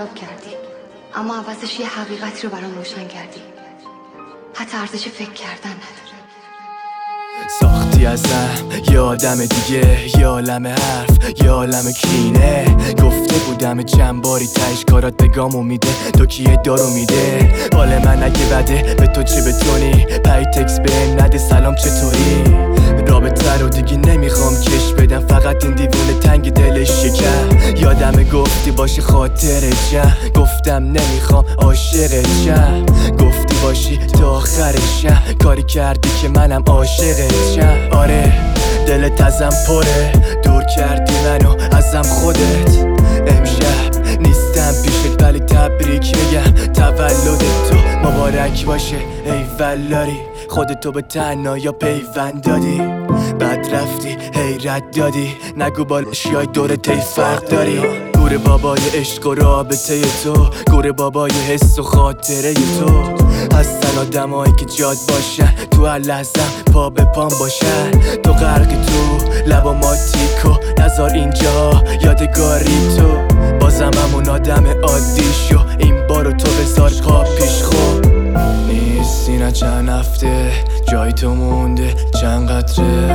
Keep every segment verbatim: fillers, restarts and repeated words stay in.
خراب کردی، اما عوضش یه حقیقتی رو برام روشن کردی. حتی ارزش فکر کردن نداره. ساختی ازم یه آدم دیگه، یه عالم حرف، یه عالم کینه. گفته بودم چند باری تهش کارات بگامو میده، تو کیه دارو میده. حال من اگه بده به تو چه بتونی، پای تکس بهم نده سلام چطوری. رابطه رو دیگه نمیخوام کش بدم، فقط این دیوونه تنگ دلش شکر. یادم گفتی باشی خاطر جمع، گفتم نمیخوام عاشق جمع. گفتی باشی تا آخرشم، کاری کردی که منم عاشق جمع. آره دلت ازم پره، دور کردی منو ازم خودت. امشب نیستم پیشت ولی تبریک میگم تولدت تو مبارک باشه. ای ولاری خودتو به تنهایی پیوند دادی، بعد رفتی حیرت دادی. نگو بالشیای دورت ای فرق داری. گور بابای عشق و رابطه تو، گور بابای حس و خاطره تو. هستن آدمایی که جاد باشن، تو هر لحظم پا به پام باشن. تو غرق تو لبا ماتیکو نزار اینجا یادگاری تو. بازم همون آدم عادی شو، این بارو تو بذار پا پیش خو. نیستی نه چند هفته جای تو مونده، چند قطره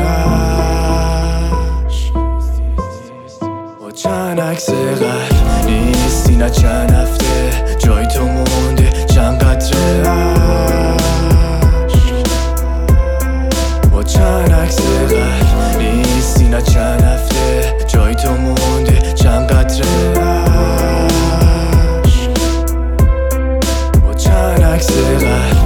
عشق با چند عکس قلب. نیستی نه چند هفته جای تو مونده، چند قطره عشق با چند عکس قلب. نیستی نه چند هفته جای تو مونده، چند قطره عشق با چند عکس قلب.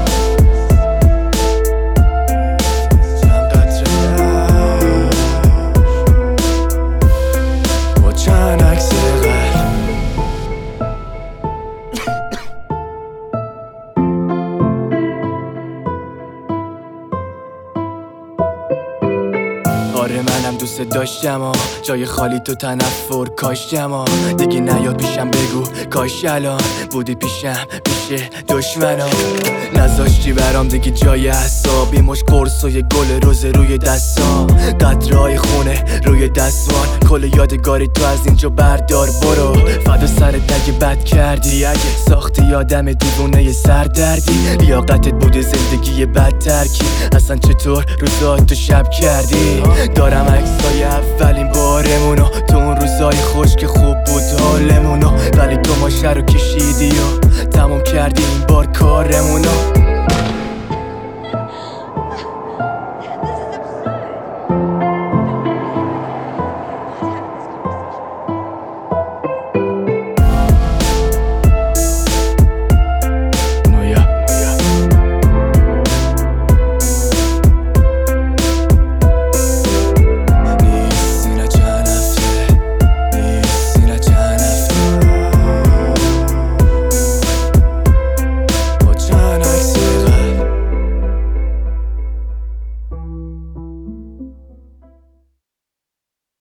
آره منم دوست داشتم آه، جای خالی تو تنفر کاشتم آه. دیگه نیاد پیشم بگو کاش الان بودی پیشم پیش دشمنام. نذاشتی برام دیگه جای حسابی، مش قرص و یه گل روز روی دستام. قطرهای خونه روی دستوان، کل یادگاری تو از اینجا بردار برو. فدا سرت اگه بد کردی، اگه ساختی آدم دیوونه یه سردردی. لیاقتت بوده زندگی بد ترکی، اصلا چطور روزاتو شب کردی. دارم عکسای اولین بارمونو، تو اون روزای خوش که خوب بود حالمونو. ولی تو ماشه رو کشیدی و تموم کردی این بار کارمونو.